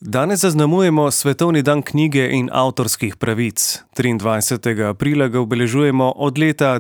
Danes zaznamujemo Svetovni dan knjige in avtorskih pravic. 23. aprila ga obeležujemo od leta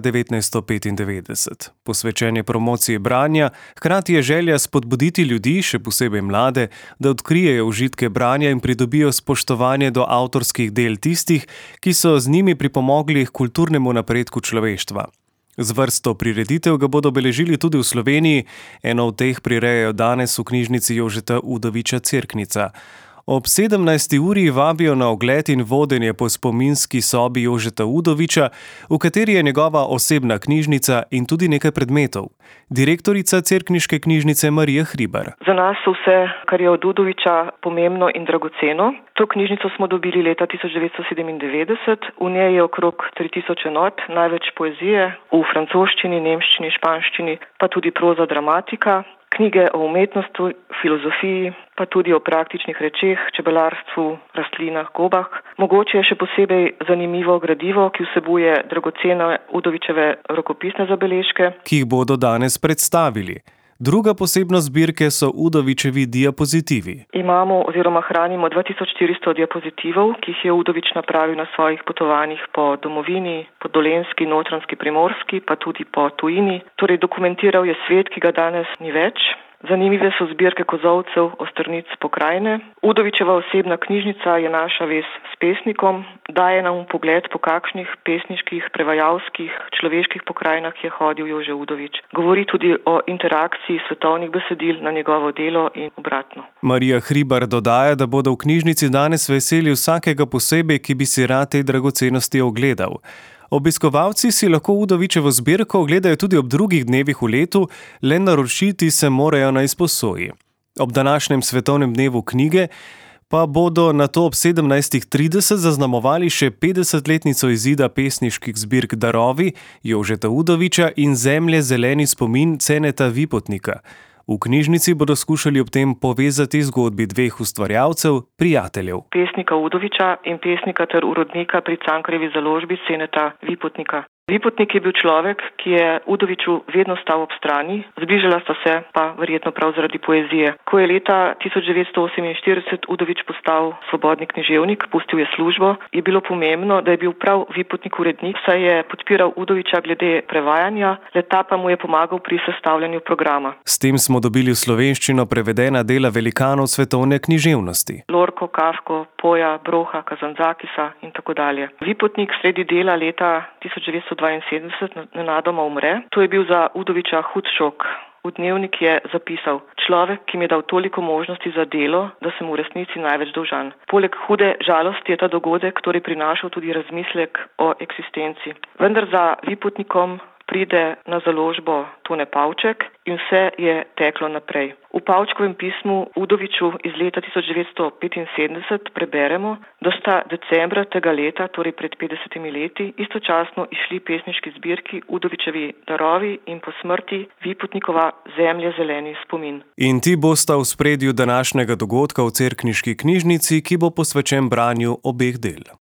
1995. Posvečen je promociji branja, hkrati je želja spodbuditi ljudi, še posebej mlade, da odkrijejo užitke branja in pridobijo spoštovanje do avtorskih del tistih, ki so z njimi pripomogli k kulturnemu napredku človeštva. Z vrsto prireditev ga bodo obeležili tudi v Sloveniji, eno od teh prirejajo danes v knjižnici Jožeta Udoviča Cerknica. Ob 17. uri vabijo na ogled in vodenje po spominski sobi Jožeta Udoviča, v kateri je njegova osebna knjižnica in tudi nekaj predmetov. Direktorica Cerkniške knjižnice Marija Hribar. Za nas so vse, kar je od Udoviča, pomembno in dragoceno. To knjižnico smo dobili leta 1997, v njej je okrog 3000 enot, največ poezije v francoščini, nemščini, španščini, pa tudi proza, dramatika. Knjige o umetnosti, filozofiji, pa tudi o praktičnih rečeh, čebelarstvu, rastlinah, gobah. Mogoče je še posebej zanimivo gradivo, ki vsebuje dragocene Udovičeve rokopisne zabeležke, ki jih bodo danes predstavili. Druga posebnost zbirke so Udovičevi diapozitivi. Imamo oziroma hranimo 2400 diapozitivov, ki jih je Udovič napravil na svojih potovanjih po domovini, po Dolenjski, Notranjski, Primorski, pa tudi po tujini. Torej dokumentiral je svet, ki ga danes ni več. Zanimive so zbirke kozolcev, ostrnic pokrajine. Udovičeva osebna knjižnica je naša vez s pesnikom, daje nam pogled po kakšnih pesniških, prevajalskih, človeških pokrajinah je hodil Jože Udovič. Govori tudi o interakciji svetovnih besedil na njegovo delo in obratno. Marija Hribar dodaja, da bodo v knjižnici danes veseli vsakega posebej, ki bi si rad te dragocenosti ogledal. Obiskovalci si lahko Udovičevo zbirko ogledajo tudi ob drugih dnevih v letu, le naročiti se morajo na izposoji. Ob današnjem svetovnem dnevu knjige pa bodo nato ob 17.30 zaznamovali še 50-letnico izida pesniških zbirk Darovi Jožeta Udoviča in Zemlje zeleni spomin Ceneta Vipotnika. V knjižnici bodo skušali ob tem povezati zgodbi dveh ustvarjalcev, prijateljev. Pesnika Udoviča in pesnika ter urodnika pri Cankarjevi založbi Ceneta Vipotnika. Vipotnik je bil človek, ki je Udoviču vedno stal ob strani, zbližala sta se pa verjetno prav zaradi poezije. Ko je leta 1948 Udovič postal svobodni književnik, pustil je službo, je bilo pomembno, da je bil prav Vipotnik urednik, saj je podpiral Udoviča glede prevajanja, le-ta pa mu je pomagal pri sestavljanju programa. S tem smo dobili v slovenščino prevedena dela velikanov svetovne književnosti. Lorco, Kafko, Poja, Broha, Kazantzakisa in tako dalje. Vipotnik sredi dela leta 1972 nenadoma umre. To je bil za Udoviča hud šok. V dnevnik je zapisal: človek, ki mi je dal toliko možnosti za delo, da sem v resnici največ dolžan. Poleg hude žalosti je ta dogodek torej prinašal tudi razmislek o eksistenci. Vendar za Vipotnikom pride na založbo Tone Pavček in vse je teklo naprej. V Pavčkovem pismu Udoviču iz leta 1975 preberemo, da sta decembra tega leta, torej pred 50 leti, istočasno išli pesniški zbirki Udovičevi Darovi in po smrti Vipotnikova Zemlje zeleni spomin. In ti bosta v ospredju današnjega dogodka v Cerkniški knjižnici, ki bo posvečen branju obeh del.